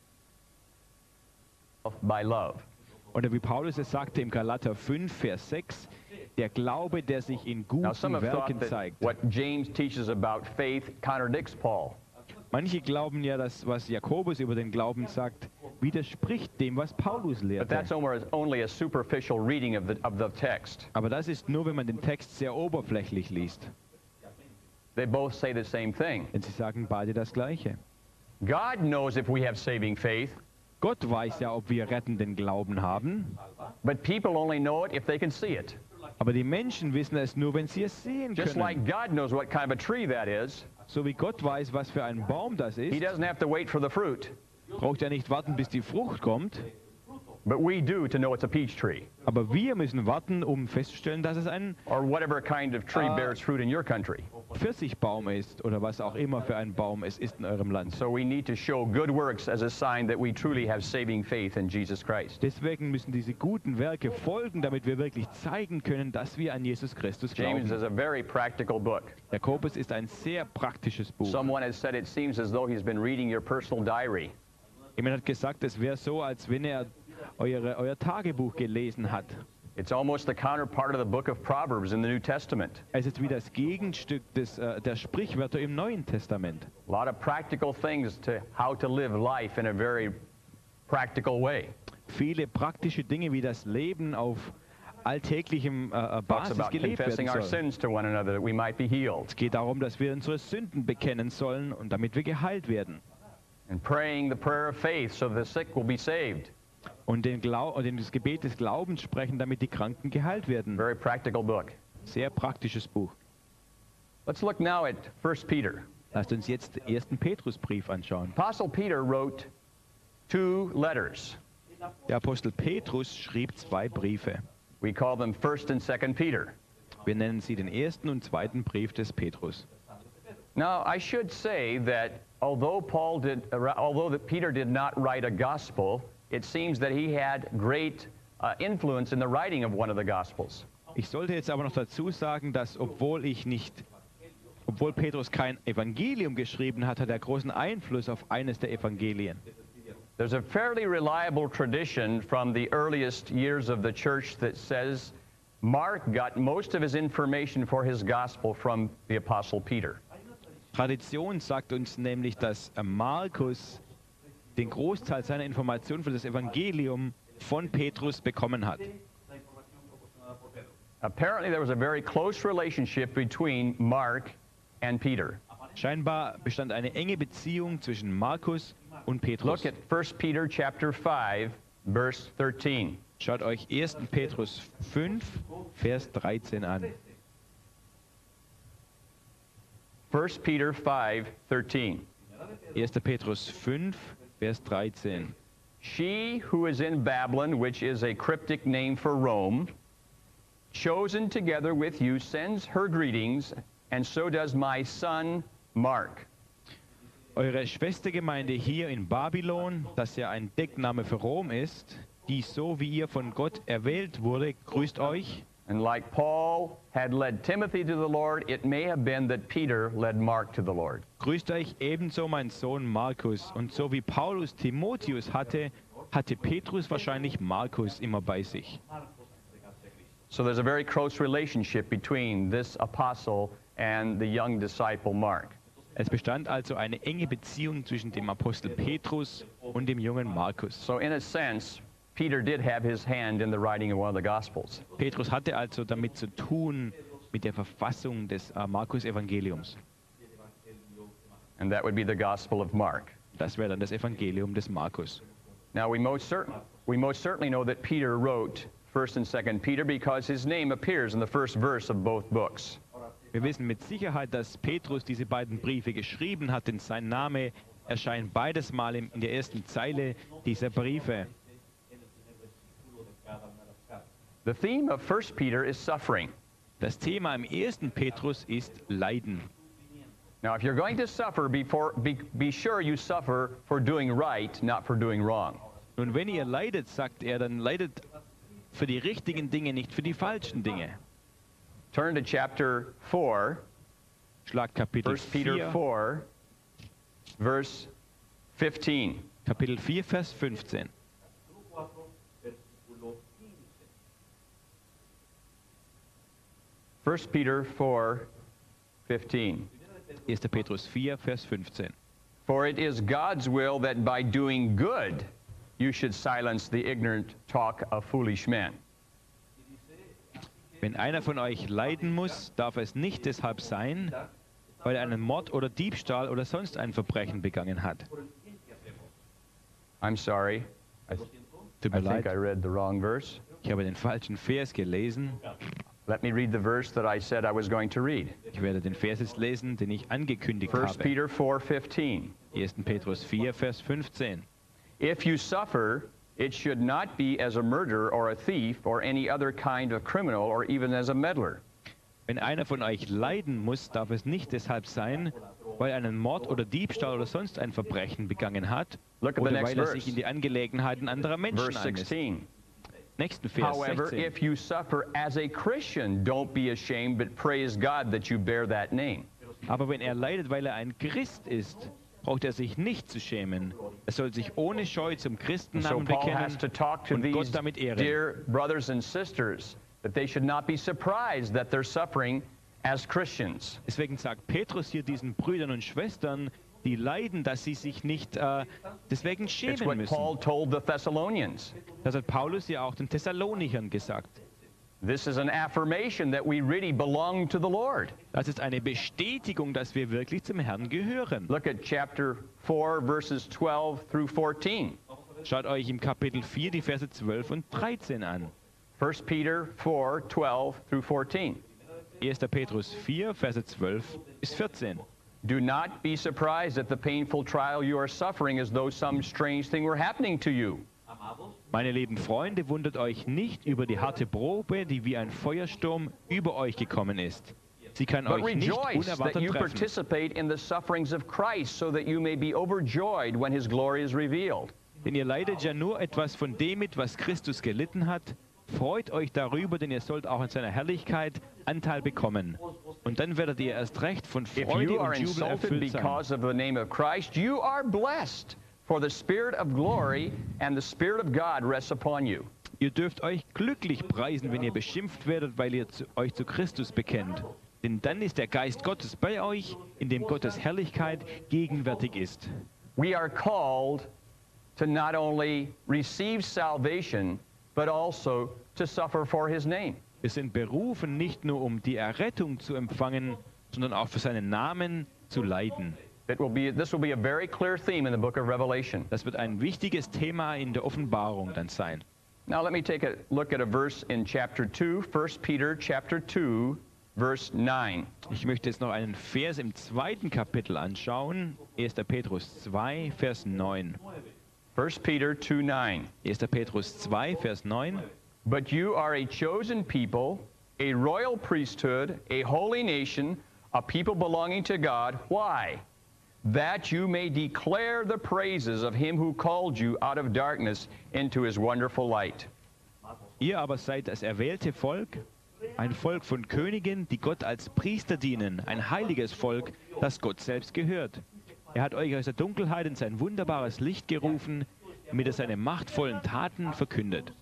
by love. Oder wie Paulus es sagte im Galater fünf, Vers sechs, der Glaube, der sich in Now, some guten have thought Werken that zeigt. what James teaches about faith contradicts Paul. Manche glauben ja, dass was Jakobus über den Glauben sagt, widerspricht dem, was Paulus But lehrte. that's only only a superficial reading of the, of the text. Aber das ist nur, wenn man den Text sehr oberflächlich liest. They both say the same thing. Denn sie sagen beide das Gleiche. God knows if we have saving faith, Gott weiß ja, ob wir rettenden Glauben haben, but people only know it if they can see it. aber die Menschen wissen es nur, wenn sie es sehen Just like können. God knows what kind of a tree that is, So wie Gott weiß, was für ein Baum das He ist, doesn't have to wait for the fruit, braucht er nicht warten, bis die Frucht kommt. but we do to know it's a peach tree, Aber wir müssen warten, um festzustellen, dass es ein or whatever kind of tree Uh, bears fruit in your country. Pfirsichbaum ist oder was auch immer für ein Baum es ist in eurem Land. So we need to show good works as a sign that we truly have saving faith in Jesus Christ. Deswegen müssen diese guten Werke folgen, damit wir wirklich zeigen können, dass wir an Jesus Christus James glauben. is a very practical book. Jakobus ist ein sehr praktisches Buch. Someone has said it seems as though he's been reading your personal diary. Jemand hat gesagt, es wäre so, als wenn er eure, euer Tagebuch gelesen hat. It's almost the counterpart of the book of Proverbs in the New Testament. Es ist wie das Gegenstück des, äh, der Sprichwörter im Neuen Testament. A lot of practical things to how to live life in a very practical way. Viele praktische Dinge, wie das Leben auf alltäglichem äh, Talks Basis about gelebt confessing werden our soll. sins to one another that we might be healed, Es geht darum, dass wir unsere Sünden bekennen sollen und damit wir geheilt werden. and praying the prayer of faith so the sick will be saved. Und den Glau und das Gebet des Glaubens sprechen, damit die Kranken geheilt werden. Very practical book. Sehr praktisches Buch. Let's look now at First Peter. Lasst uns jetzt den ersten Petrusbrief anschauen. Apostle Peter wrote two letters. Der Apostel Petrus schrieb zwei Briefe. We call them First and Second Peter. Wir nennen sie den ersten und zweiten Brief des Petrus. Now, I should say that although Paul did, although that Peter did not write a gospel, it seems that he had great uh, influence in the writing of one of the gospels. Ich sollte jetzt aber noch dazu sagen, dass obwohl ich nicht, obwohl Petrus kein Evangelium geschrieben hat, hat er großen Einfluss auf eines der Evangelien. There's a fairly reliable tradition from the earliest years of the church that says Mark got most of his information for his gospel from the Apostle Peter. Tradition sagt uns nämlich, dass Markus den Großteil seiner Informationen für das Evangelium von Petrus bekommen hat. Apparently there was a very close relationship between Mark and Peter. Scheinbar bestand eine enge Beziehung zwischen Markus und Petrus. Look at First Peter chapter five, verse thirteen. Schaut euch ersten Petrus fünf, Vers dreizehn an. First Peter five, thirteen. erster Petrus fünf, Vers dreizehn. She who is in Babylon, which is a cryptic name for Rome, chosen together with you, sends her greetings, and so does my son Mark. Eure Schwestergemeinde hier in Babylon, das ja ein Deckname für Rom ist, die so wie ihr von Gott erwählt wurde, grüßt euch. And like Paul had led Timothy to the Lord, it may have been that Peter led Mark to the Lord. Grüßt euch ebenso mein Sohn Markus. Und so wie Paulus Timotheus hatte, hatte Petrus wahrscheinlich Markus immer bei sich. So there's a very close relationship between this apostle and the young disciple Mark. Es bestand also eine enge Beziehung zwischen dem Apostel Petrus und dem jungen Markus. So in a sense, Peter did have his hand in the writing of one of the Gospels. Petrus hatte also damit zu tun mit der Verfassung des äh, Markus-Evangeliums. And that would be the Gospel of Mark. Das wäre dann das Evangelium des Markus. Now we most, certain, we most certainly know that Peter wrote First and Second Peter because his name appears in the first verse of both books. Wir wissen mit Sicherheit, dass Petrus diese beiden Briefe geschrieben hat, denn sein Name erscheint beides Mal in der ersten Zeile dieser Briefe. The theme of First Peter is suffering. Das Thema im ersten Petrus ist Leiden. Now, if you're going to suffer, before, be, be sure you suffer for doing right, not for doing wrong. Nun, wenn ihr leidet, sagt er, dann leidet für die richtigen Dinge, nicht für die falschen Dinge. Turn to chapter four, Schlag Kapitel First Peter vier, four, verse fifteen. Kapitel vier, Vers fünfzehn. First Peter four, fifteen. erster Petrus vier, Vers fünfzehn. For it is God's will that by doing good you should silence the ignorant talk of foolish men. Wenn einer von euch leiden muss, darf es nicht deshalb sein, weil er einen Mord oder Diebstahl oder sonst ein Verbrechen begangen hat. I'm sorry. I, Tut I mir think leid, I read the wrong verse. ich habe den falschen Vers gelesen. Let me read the verse that I said I was going to read. Ich werde den Vers jetzt lesen, den ich angekündigt First habe. Peter four fifteen. erster Petrus vier, Vers fünfzehn. If you suffer, it should not be as a murderer or a thief or any other kind of criminal or even as a meddler. Wenn einer von euch leiden muss, darf es nicht deshalb sein, weil er einen Mord oder Diebstahl oder sonst ein Verbrechen begangen hat Look at the oder next weil er verse. sich in die Angelegenheiten anderer Menschen Verse einmischt. sixteen. Nächsten Vers However, sechzehn. if you suffer as a Christian, don't be ashamed, but praise God that you bear that name. Aber wenn er leidet, weil er ein Christ ist, braucht er sich nicht zu schämen. Er soll sich ohne Scheu zum So Christennamen Paul bekennen has to talk to und these Gott damit ehren. dear brothers and sisters that they should not be surprised that they're suffering as Christians. Deswegen sagt Petrus hier diesen Brüdern und Schwestern, die leiden, dass sie sich nicht äh, deswegen It's schämen what müssen. Paul told the Thessalonians. Das hat Paulus ja auch den Thessalonichern gesagt. This is an affirmation that we really belong to the Lord. Das ist eine Bestätigung, dass wir wirklich zum Herrn gehören. Look at chapter four, verses twelve through fourteen. Schaut euch im Kapitel vier die Verse zwölf und dreizehn an. First Peter four, twelve through fourteen. erster Petrus vier, Verse zwölf bis vierzehn. Do not be surprised at the painful trial you are suffering as though some strange thing were happening to you. Meine lieben Freunde, wundert euch nicht über die harte Probe, die wie ein Feuersturm über euch gekommen ist. Sie kann But euch nicht rejoice that unerwartet you treffen. participate in the sufferings of Christ so that you may be overjoyed when his glory is revealed. Denn ihr leidet ja nur etwas von dem mit, was Christus gelitten hat. Freut euch darüber, denn ihr sollt auch in seiner Herrlichkeit Anteil bekommen. Und dann werdet ihr erst recht von If Freude you are und Jubel insulted erfüllt sein. because of the name of Christ, you are blessed, for the Spirit of glory and the Spirit of God rests upon you. Ihr dürft euch glücklich preisen, wenn ihr beschimpft werdet, weil ihr zu, euch zu Christus bekennt. Denn dann ist der Geist Gottes bei euch, in dem Gottes Herrlichkeit gegenwärtig ist. We are called to not only receive salvation, but also to suffer for his name. Wir sind berufen, nicht nur um die Errettung zu empfangen, sondern auch für seinen Namen zu leiden. It will be, this will be a very clear theme in the book of Revelation. Das wird ein wichtiges Thema in der Offenbarung dann sein. Now let me take a look at a verse in chapter two, First Peter chapter two, verse nine. Ich möchte jetzt noch einen Vers im zweiten Kapitel anschauen. erster Petrus zwei, Vers neun. First Peter two nine. erster Petrus zwei, Vers neun. But you are a chosen people, a royal priesthood, a holy nation, a people belonging to God. Why? That you may declare the praises of him who called you out of darkness into his wonderful light. Ihr aber seid das erwählte Volk, ein Volk von Königen, die Gott als Priester dienen, ein heiliges Volk, das Gott selbst gehört. Er hat euch aus der Dunkelheit in sein wunderbares Licht gerufen, damit er seine machtvollen Taten verkündet.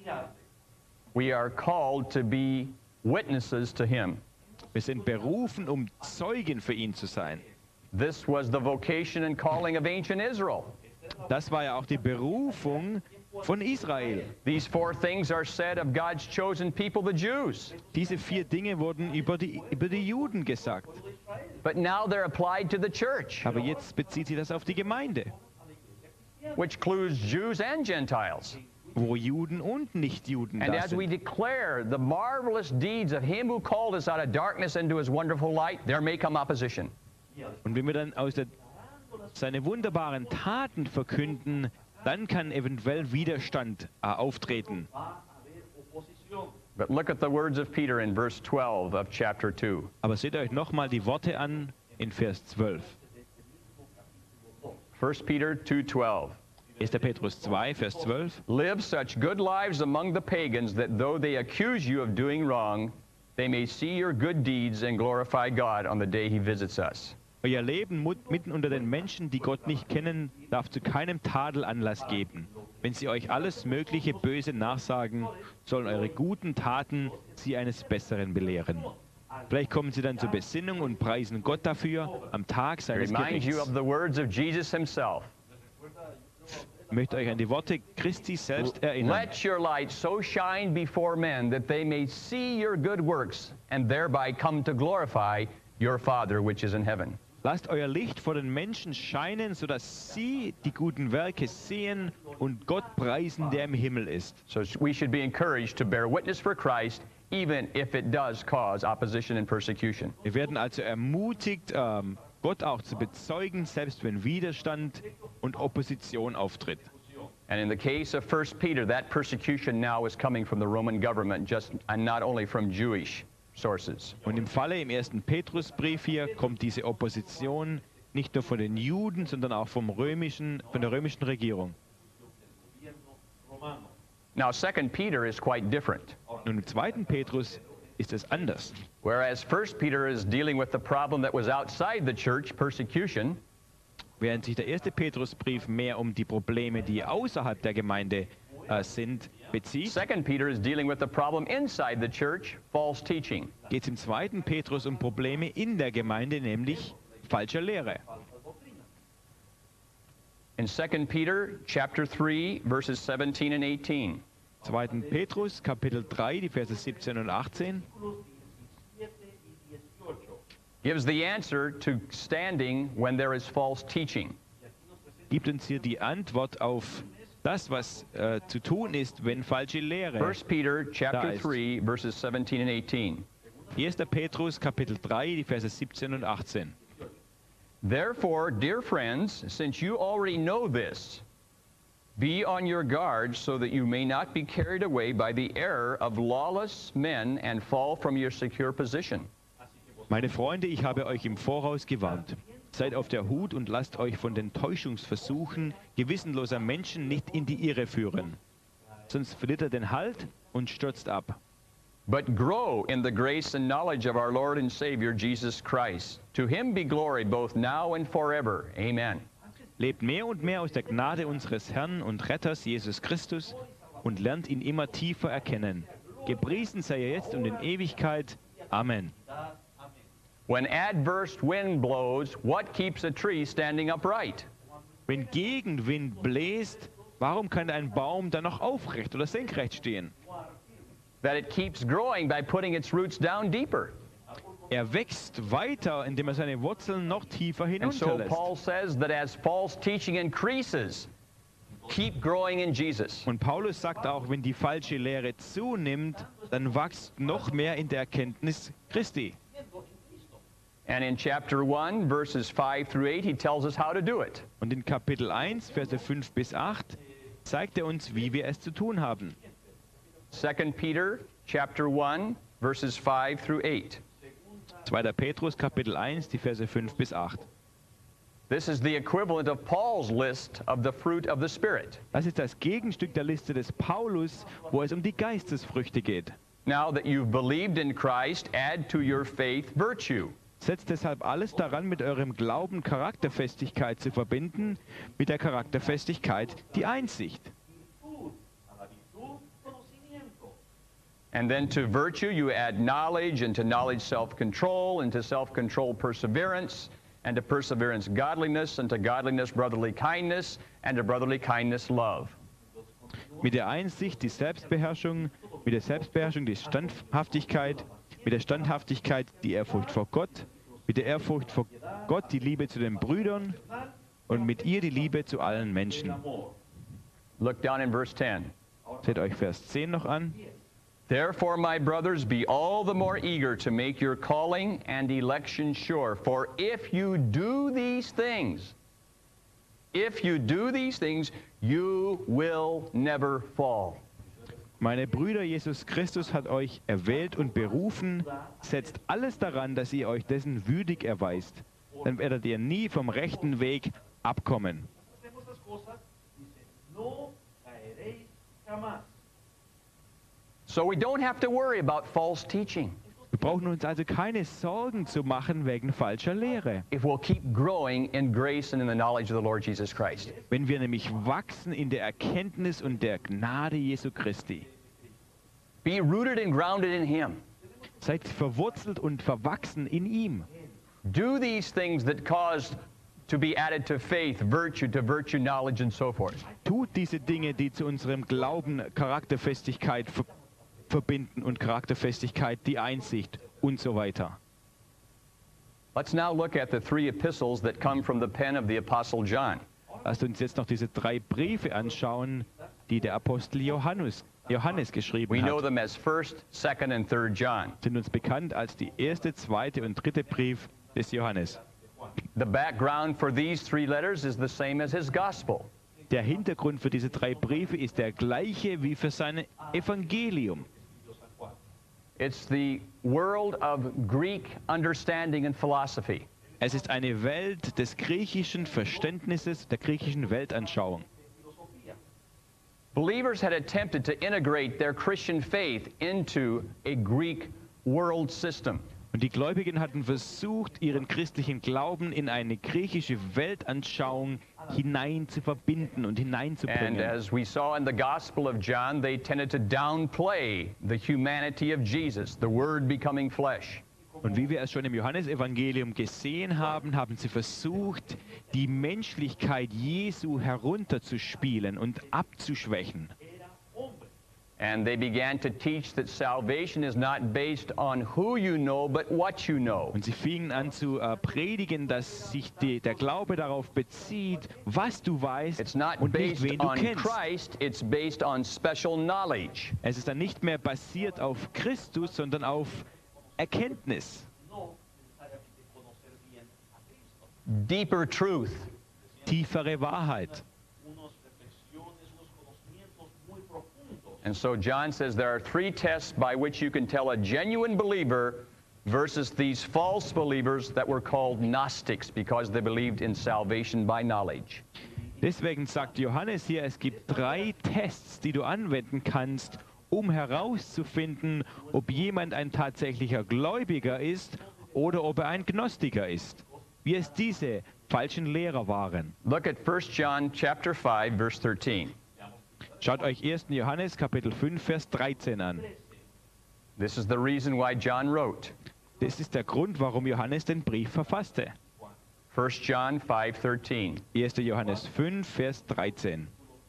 We are called to be witnesses to him. Wir sind berufen, um Zeugen für ihn zu sein. This was the vocation and calling of ancient Israel. Das war ja auch die Berufung von Israel. These four things are said of God's chosen people, the Jews. Diese vier Dinge wurden über die, über die Juden gesagt. But now they're applied to the church, Aber jetzt bezieht sich das auf die Gemeinde, which includes Jews and Gentiles. wo Juden und Nichtjuden And da as we sind. declare the marvelous deeds of him who called us out of darkness into his wonderful light, there may come opposition. Und wenn wir dann aus der, seine wunderbaren Taten verkünden, dann kann eventuell Widerstand äh, auftreten. But look at the words of Peter in verse twelve of chapter two. Aber seht euch nochmal die Worte an in Vers zwölf. First Peter two twelve. erster Petrus zwei, Vers zwölf. Live such good lives among the pagans that though they accuse you of doing wrong, they may see your good deeds and glorify God on the day he visits us. Euer Leben mut- mitten unter den Menschen, die Gott nicht kennen, darf zu keinem Tadel Anlass geben. Wenn sie euch alles mögliche Böse nachsagen, sollen eure guten Taten sie eines Besseren belehren. Vielleicht kommen sie dann zur Besinnung und preisen Gott dafür am Tag seines Remind you Gerichts. of the words of Jesus himself. Ich möchte euch an die Worte Christi selbst erinnern. Let your light so shine before men that they may see your good works and thereby come to glorify your Father which is in heaven. Lasst euer Licht vor den Menschen scheinen, sodass sie die guten Werke sehen und Gott preisen, der im Himmel ist. So we should be encouraged to bear witness for Christ, even if it does cause opposition and persecution. Wir werden also ermutigt, ähm, Gott auch zu bezeugen, selbst wenn Widerstand und Opposition auftritt. And in the case of First Peter, that persecution now is coming from the Roman government, just and not only from Jewish sources. Und im Falle im ersten Petrusbrief hier kommt diese Opposition nicht nur von den Juden, sondern auch vom römischen, von der römischen Regierung. Now, Second Peter is quite different. Nun im zweiten Petrus ist es anders. Whereas First Peter is dealing with the problem that was outside the church, persecution, Während sich der erste Petrusbrief mehr um die Probleme, die außerhalb der Gemeinde äh, sind, bezieht, Second Peter is dealing with the problem inside the church, false teaching. geht es im zweiten Petrus um Probleme in der Gemeinde, nämlich falscher Lehre. In Second Peter chapter three, verses seventeen and eighteen, zweiten Petrus, Kapitel drei, die Verse siebzehn und achtzehn, gives the answer to standing when there is false teaching. gibt uns hier die Antwort auf das, was äh, zu tun ist, wenn falsche Lehre. First Peter Da chapter ist. three, verses seventeen and eighteen. erster Petrus, Kapitel drei, die Verse siebzehn und achtzehn. Therefore, dear friends, since you already know this, be on your guard so that you may not be carried away by the error of lawless men and fall from your secure position. Meine Freunde, ich habe euch im Voraus gewarnt. Seid auf der Hut und lasst euch von den Täuschungsversuchen gewissenloser Menschen nicht in die Irre führen. Sonst verliert er den Halt und stürzt ab. But grow in the grace and knowledge of our Lord and Savior Jesus Christ. To him be glory both now and forever. Amen. Lebt mehr und mehr aus der Gnade unseres Herrn und Retters Jesus Christus und lernt ihn immer tiefer erkennen. Gepriesen sei er jetzt und in Ewigkeit. Amen. When adverse wind blows, what keeps a tree standing upright? Wenn Gegenwind bläst, warum kann ein Baum dann noch aufrecht oder senkrecht stehen? That it keeps growing by putting its roots down deeper. Er wächst weiter, indem er seine Wurzeln noch tiefer And so hinunterlässt. Paul says that as false teaching increases, keep growing in Jesus. Und Paulus sagt auch, wenn die falsche Lehre zunimmt, dann wächst noch mehr in der Erkenntnis Christi. And in chapter one, verses five through eight, he tells us how to do it. Und in Kapitel eins, Verse fünf bis acht, zeigt er uns, wie wir es zu tun haben. Second Peter chapter one, verses five through eight. zweiter Petrus, Kapitel eins, die Verse fünf bis acht. This is the equivalent of Paul's list of the fruit of the Spirit. Das ist das Gegenstück der Liste des Paulus, wo es um die Geistesfrüchte geht. Now that you've believed in Christ, add to your faith virtue. Setzt deshalb alles daran, mit eurem Glauben Charakterfestigkeit zu verbinden, mit der Charakterfestigkeit die Einsicht. And then to virtue you add knowledge, and to knowledge self-control, and to self-control perseverance, and to perseverance godliness, and to godliness brotherly kindness, and to brotherly kindness love. Mit der Einsicht die Selbstbeherrschung, mit der Selbstbeherrschung die Standhaftigkeit, mit der Standhaftigkeit die Ehrfurcht vor Gott, mit der Ehrfurcht vor Gott die Liebe zu den Brüdern und mit ihr die Liebe zu allen Menschen. Look down in verse ten. Seht euch Vers zehn noch an. Therefore, my brothers, be all the more eager to make your calling and election sure. For if you do these things, if you do these things, you will never fall. Meine Brüder, Jesus Christus hat euch erwählt und berufen. Setzt alles daran, dass ihr euch dessen würdig erweist. Dann werdet ihr nie vom rechten Weg abkommen. Hacemos las cosas, dice, no caeréis jamás. So we don't have to worry about false teaching Wir brauchen uns also keine Sorgen zu machen wegen falscher Lehre. if we'll keep growing in grace and in the knowledge of the Lord Jesus Christ. Wenn wir nämlich wachsen in der Erkenntnis und der Gnade Jesu Christi. Be rooted and grounded in Him. Seid verwurzelt und verwachsen in ihm. Do these things that cause to be added to faith, virtue, to virtue, knowledge, and so forth. Tut diese Dinge, die zu unserem Glauben Charakterfestigkeit ver verbinden und Charakterfestigkeit die Einsicht und so weiter. Let's now look at the three epistles that come from the pen of the Apostle John. Lasst uns jetzt noch diese drei Briefe anschauen, die der Apostel Johannes, Johannes geschrieben We know hat. them as first, second, and third John. Sind uns bekannt als die erste, zweite und dritte Brief des Johannes. The background for these three letters is the same as his gospel. Der Hintergrund für diese drei Briefe ist der gleiche wie für sein Evangelium. It's the world of Greek understanding and philosophy. Es ist eine Welt des griechischen Verständnisses, der griechischen Weltanschauung. Believers had attempted to integrate their Christian faith into a Greek world system. Und die Gläubigen hatten versucht, ihren christlichen Glauben in eine griechische Weltanschauung hinein zu verbinden und And hineinzubringen. as we saw in the Gospel of John, they tended to downplay the humanity of Jesus, the Word becoming flesh. Und wie wir es schon im Johannesevangelium gesehen haben, haben sie versucht, die Menschlichkeit Jesu herunterzuspielen und abzuschwächen. And they began to teach that salvation is not based on who you know, but what you know. Und sie fingen an zu äh, predigen, dass sich die, der Glaube darauf bezieht, was du weißt It's not und nicht, based wen du on kennst. Christ, it's based on special knowledge. Es ist dann nicht mehr basiert auf Christus, sondern auf Erkenntnis, No necesariamente conocer bien a Cristo. Deeper truth. tiefere Wahrheit. Unas reflexiones, unos conocimientos muy profundos. And so John says there are three tests by which you can tell a genuine believer versus these false believers that were called Gnostics because they believed in salvation by knowledge. Deswegen sagt Johannes hier, es gibt drei Tests, die du anwenden kannst, um herauszufinden, ob jemand ein tatsächlicher Gläubiger ist oder ob er ein Gnostiker ist, wie es diese falschen Lehrer waren. Look at First John chapter five verse thirteen. Schaut euch ersten Johannes Kapitel fünf, Vers dreizehn an. This is the reason why John wrote. Das ist der Grund, warum Johannes den Brief verfasste. First John five thirteen. erster Johannes fünf, Vers dreizehn.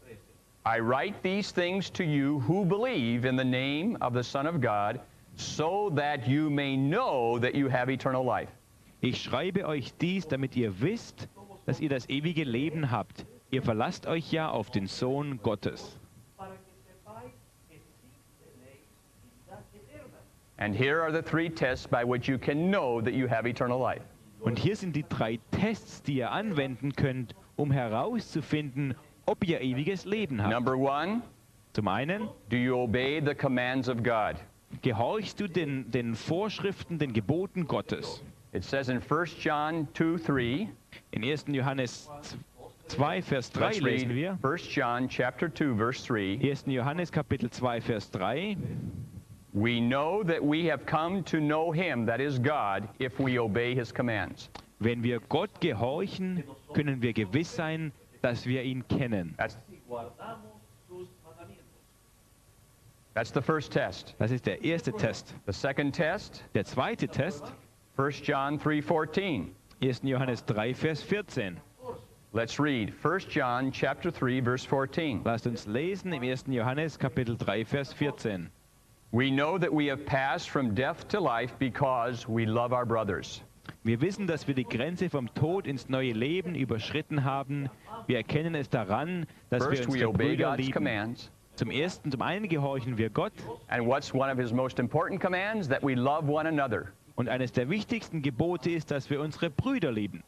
I write these things to you who believe in the name of the Son of God, so that you may know that you have eternal life. Ich schreibe euch dies, damit ihr wisst, dass ihr das ewige Leben habt. Ihr verlasst euch ja auf den Sohn Gottes. Para que sepáis que sí tenéis vida eterna. And here are the three tests by which you can know that you have eternal life. Und hier sind die drei Tests, die ihr anwenden könnt, um herauszufinden, ob ihr ewiges Leben habt. Number one, Zum einen, do you obey the commands of God? gehorchst du den, den Vorschriften, den Geboten Gottes. It says in First John two three, In ersten Johannes zwei, Vers drei let's lesen read wir. First John chapter two verse three. ersten Johannes Kapitel zwei, Vers drei. We know that we have come to know him, that is God, if we obey his commands. Wenn wir Gott gehorchen, können wir gewiss sein, dass wir ihn kennen. That's, Si guardamos sus mandamientos. that's the first test. Das ist der erste Test. The second test, Der zweite Test, First John three fourteen. ersten Johannes drei, Vers vierzehn. Let's read First John chapter three verse fourteen. Lasst uns lesen im ersten Johannes Kapitel drei, Vers vierzehn. We know that we have passed from death to life because we love our brothers. Wir wissen, dass wir die Grenze vom Tod ins neue Leben überschritten haben. Wir erkennen es daran, dass wir First, we unsere obey Brüder God's lieben. commands. Zum ersten, zum einen gehorchen wir Gott. And what's one of his most important commands? That we love one another. Und eines der wichtigsten Gebote ist, dass wir unsere Brüder lieben.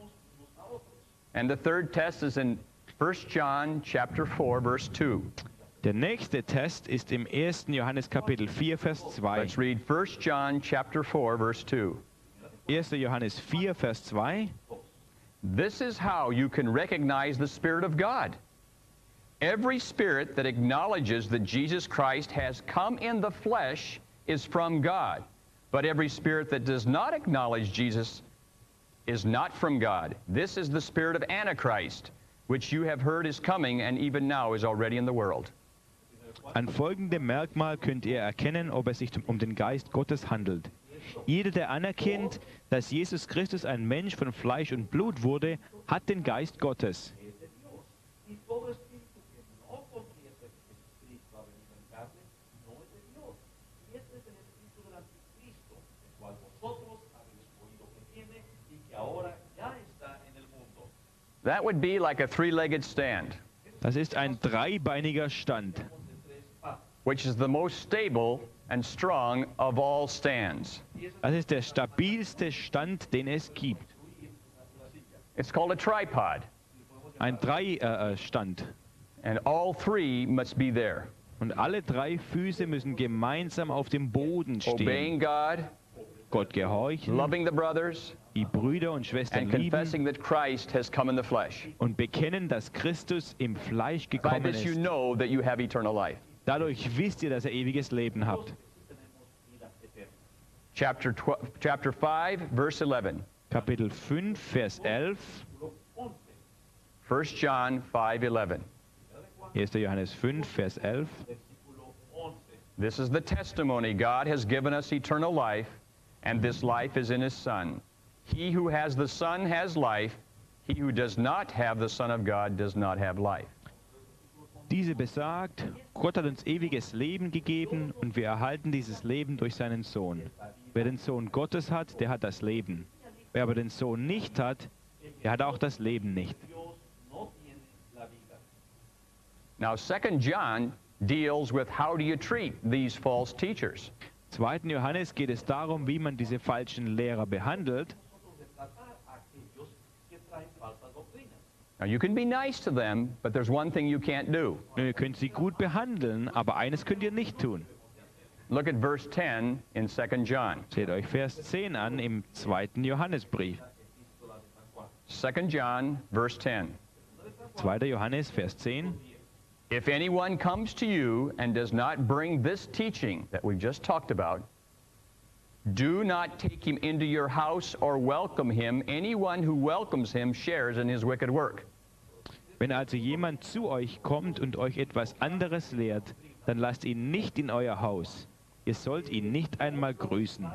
And the third test is in First John chapter four verse two. Der nächste Test ist im ersten Johannes Kapitel vier, Vers zwei. Let's read First John chapter four verse two. erster Johannes vier, Vers zwei. This is how you can recognize the Spirit of God. Every spirit that acknowledges that Jesus Christ has come in the flesh is from God. But every spirit that does not acknowledge Jesus is not from God. This is the spirit of Antichrist, which you have heard is coming and even now is already in the world. An folgendem Merkmal könnt ihr erkennen, ob es sich um den Geist Gottes handelt. Jeder, der anerkennt, dass Jesus Christus ein Mensch von Fleisch und Blut wurde, hat den Geist Gottes. Y todo espíritu que no confiesa que Jesucristo ha venido en carne no es de Dios. Y este es el espíritu del anticristo, el cual vosotros habéis oído que viene That would be like a three-legged stand, Das ist ein dreibeiniger Stand, which is the most stable and strong of all stands. das ist der stabilste Stand, den es gibt. It's called a tripod, Ein Dreistand. and all three must be there. Und alle drei Füße müssen gemeinsam auf dem Boden stehen. Obeying God, Gott gehorchen, loving the brothers, die Brüder und Schwestern and lieben confessing that Christ has come in the flesh. und bekennen, dass Christus im Fleisch By gekommen this you ist. know that you have eternal life. Dadurch wisst ihr, dass ihr ewiges Leben habt. Chapter twelve, chapter five, verse eleven. Kapitel fünf, Vers elf. First John five eleven. erster Johannes fünf, Vers elf. This is the testimony God has given us eternal life, and this life is in his Son. He who has the Son has life. He who does not have the Son of God does not have life. Diese besagt, Gott hat uns ewiges Leben gegeben und wir erhalten dieses Leben durch seinen Sohn. Wer den Sohn Gottes hat, der hat das Leben. Wer aber den Sohn nicht hat, der hat auch das Leben nicht. Now, Second John deals with how do you treat these false teachers. zweiten Johannes geht es darum, wie man diese falschen Lehrer behandelt. Now, you can be nice to them, but there's one thing you can't do. Ihr könnt sie gut behandeln, aber eines könnt ihr nicht tun. Look at verse ten in Second John. Seht euch Vers zehn an im zweiten Johannesbrief. Second John, verse ten. zweiter Johannes, Vers zehn. If anyone comes to you and does not bring this teaching that we've just talked about, do not take him into your house or welcome him. Anyone who welcomes him shares in his wicked work. Wenn also jemand zu euch kommt und euch etwas anderes lehrt, dann lasst ihn nicht in euer Haus. Ihr sollt ihn nicht einmal grüßen.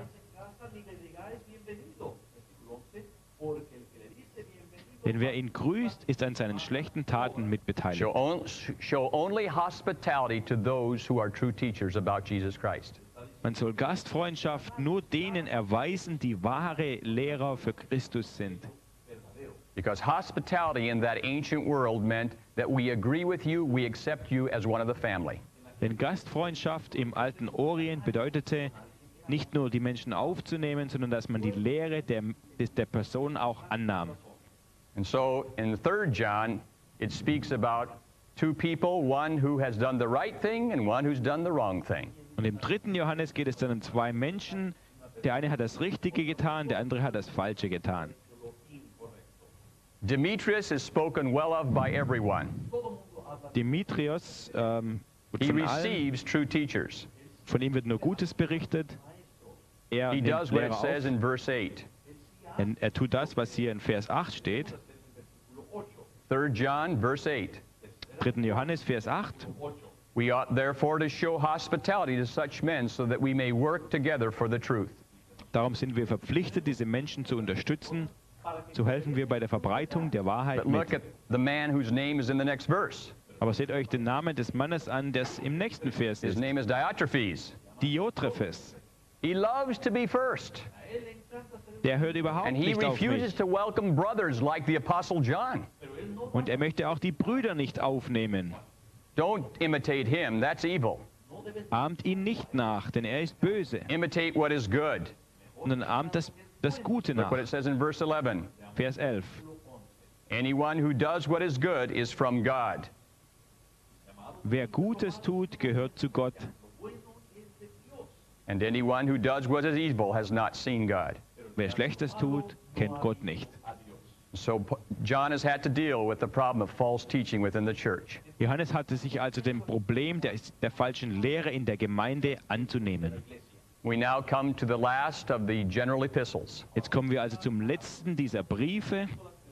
Denn wer ihn grüßt, ist an seinen schlechten Taten mitbeteiligt. Show, on, show only hospitality to those who are true teachers about Jesus Christ. Man soll Gastfreundschaft nur denen erweisen, die wahre Lehrer für Christus sind. Because hospitality in that ancient world meant that we agree with you, we accept you as one of the family. Denn Gastfreundschaft im alten Orient bedeutete, nicht nur die Menschen aufzunehmen, sondern dass man die Lehre der, des- der Person auch annahm. And so in Third John, it speaks about two people, one who has done the right thing and one who's done the wrong thing. Und im dritten Johannes geht es dann um zwei Menschen. Der eine hat das Richtige getan, der andere hat das Falsche getan. Demetrius is spoken well of by everyone. Demetrios, ähm, wird He von, allen, receives true teachers. von ihm wird nur Gutes berichtet. Er, He nimmt does what it Lehrer says auf. in verse eight. Er, er tut das, was hier in Vers acht steht. Third John, verse eight. dritten Johannes, Vers acht. We ought therefore to show hospitality to such men so that we may work together for the truth. Darum sind wir verpflichtet, diese Menschen zu unterstützen. So helfen wir bei der Verbreitung der Wahrheit But look mit. at the man whose name is in the next verse. Aber seht euch den Namen des Mannes an, der im nächsten Vers His ist. name is Diotrephes. Diotrephes. He loves to be first. Der hört überhaupt And he nicht auf refuses mich. to welcome brothers like the Apostle John. Und er möchte auch die Brüder nicht aufnehmen. Don't imitate him, that's evil. Ahmt ihn nicht nach, denn er ist böse. Imitate what is good. Und dann ahmt das, das Gute Look nach. what it says in verse eleven. Vers elf. Anyone who does what is good is from God. Wer Gutes tut, gehört zu Gott. And anyone who does what is evil has not seen God. Wer Schlechtes tut, kennt Gott nicht. So P- John has had to deal with the problem of false teaching within the church. Johannes hatte sich also dem Problem der, der falschen Lehre in der Gemeinde anzunehmen. We now come to the last of the general epistles, Jetzt kommen wir also zum letzten dieser Briefe,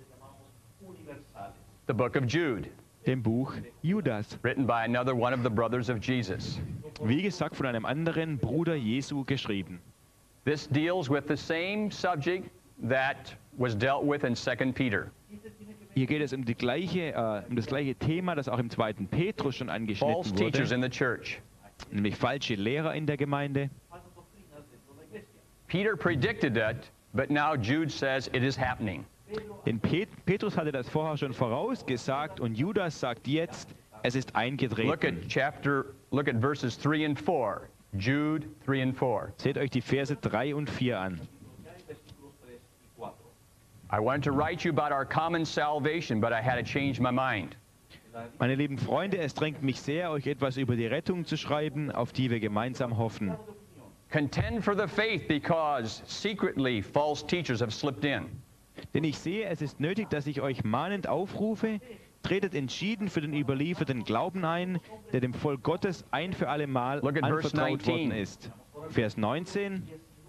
the book of Jude, dem Buch Judas. written by another one of the brothers of Jesus. Wie gesagt, von einem anderen Bruder Jesu geschrieben. This deals with the same subject that was dealt with in Second Peter. Hier geht es um, die gleiche, äh, um das gleiche Thema, das auch im zweiten Petrus schon False angeschnitten teachers wurde, in the church. nämlich falsche Lehrer in der Gemeinde. Peter predicted that, but now Jude says it is happening. Denn Pet Petrus hatte das vorher schon vorausgesagt und Judas sagt jetzt, es ist Look at eingetreten. chapter, look at verses three and four. Jude three and four. Seht euch die Verse drei und vier an. Versículos tres y cuatro. I wanted to write you about our common salvation, but I had to change my mind. Meine lieben Freunde, es drängt mich sehr, euch etwas über die Rettung zu schreiben, auf die wir gemeinsam hoffen. Contend for the faith because secretly false teachers have slipped in. Denn ich sehe, es ist nötig, dass ich euch mahnend aufrufe, tretet entschieden für den überlieferten Glauben ein, der dem Volk Gottes ein für alle Mal Look at verse anvertraut worden nineteen. ist. Vers neunzehn.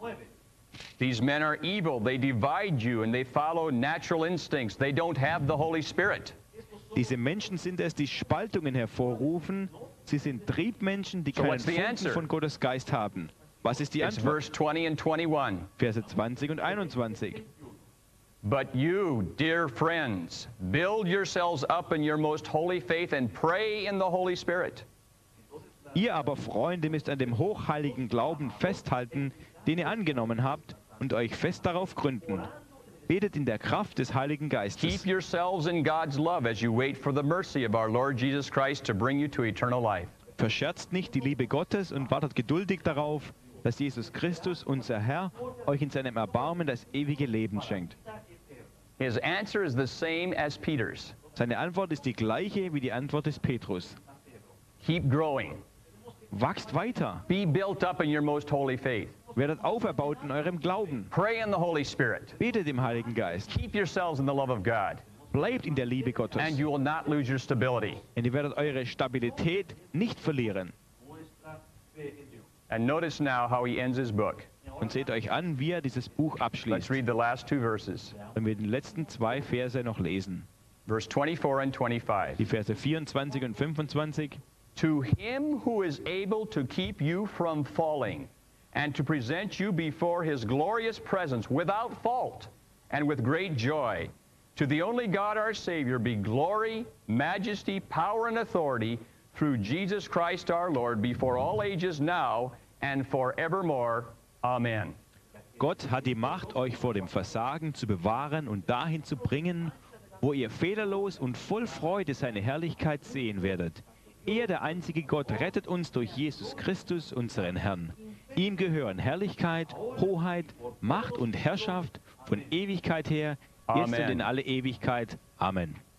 These men are evil. They divide you and they follow natural instincts. They don't have the Holy Spirit. Diese Menschen sind es, die Spaltungen hervorrufen. Sie sind Triebmenschen, die So keinen what's the Funken answer? von Gottes Geist haben. Was ist die It's Antwort? verse twenty and twenty-one. Verse zwanzig und einundzwanzig. But you, dear friends, build yourselves up in your most holy faith and pray in the Holy Spirit. Ihr aber, Freunde, müsst an dem hochheiligen Glauben festhalten, den ihr angenommen habt, und euch fest darauf gründen. Betet in der Kraft des Heiligen Geistes. Keep yourselves in God's love as you wait for the mercy of our Lord Jesus Christ to bring you to eternal life. Verscherzt nicht die Liebe Gottes und wartet geduldig darauf, dass Jesus Christus, unser Herr, euch in seinem Erbarmen das ewige Leben schenkt. His answer is the same as Peter's. Seine Antwort ist die gleiche wie die Antwort des Petrus. Keep growing. Wachst weiter, Be built up in your most holy faith. werdet auferbaut in eurem Glauben, Pray in the Holy Spirit. betet im Heiligen Geist, Keep yourselves in the love of God, bleibt in der Liebe Gottes and you will not lose your stability. und ihr werdet eure Stabilität nicht verlieren. Nuestra fe en Dios. And notice now how he ends his book. Und seht euch an, wie er dieses Buch Let's abschließt. read the last two verses. Wenn wir die letzten zwei Verse noch lesen. Verse twenty-four and twenty-five. Die Verse vierundzwanzig und fünfundzwanzig. To him who is able to keep you from falling and to present you before his glorious presence without fault and with great joy, to the only God our Savior be glory, majesty, power, and authority through Jesus Christ our Lord before all ages now and forevermore. Amen. Gott hat die Macht, euch vor dem Versagen zu bewahren und dahin zu bringen, wo ihr fehlerlos und voll Freude seine Herrlichkeit sehen werdet. Er, der einzige Gott, rettet uns durch Jesus Christus, unseren Herrn. Ihm gehören Herrlichkeit, Hoheit, Macht und Herrschaft von Ewigkeit her, jetzt Amen. und in alle Ewigkeit. Amen.